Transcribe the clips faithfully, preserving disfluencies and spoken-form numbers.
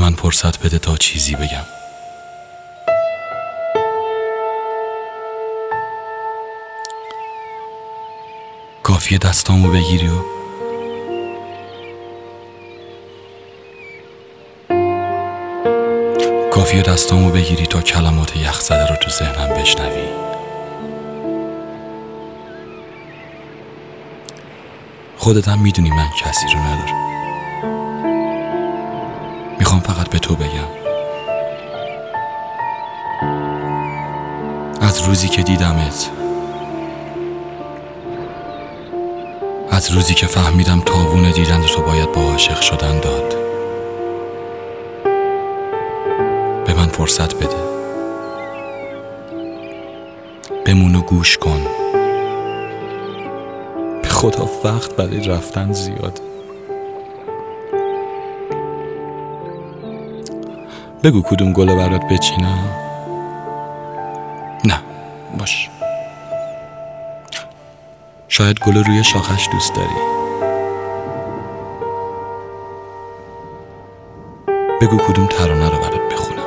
من فرصت بده تا چیزی بگم. کافیه دستامو بگیری و کافیه دستامو بگیری تا کلمات یخ زده رو تو ذهنم بشنوی. خودت هم میدونی من کسی رو ندارم. میخوام فقط به تو بگم از روزی که دیدمت، از روزی که فهمیدم تاوون دیدن تو باید با عاشق شدن داد، به من فرصت بده، بمون و گوش کن. به خدا وقت برای رفتن زیاد. بگو کدوم گله برات بچینم؟ نه باش، شاید گل روی شاخش دوست داری. بگو کدوم ترانه رو برات بخونم؟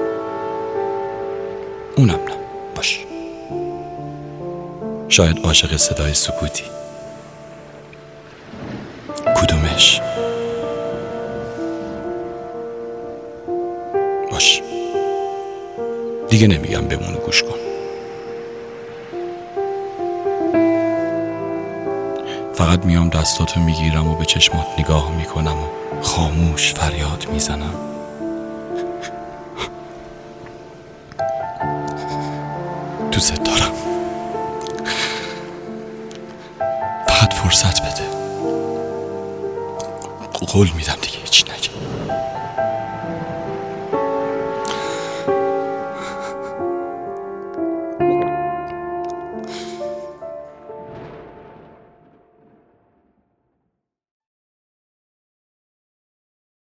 اونم نه باش، شاید عاشق صدای سکوتی. کدومش؟ باش، دیگه نمیگم بمون و گوش کن. فقط میام دستاتو میگیرم و به چشمات نگاه میکنم و خاموش فریاد میزنم. دوست دارم. فقط فرصت بده، قول میدم دیگه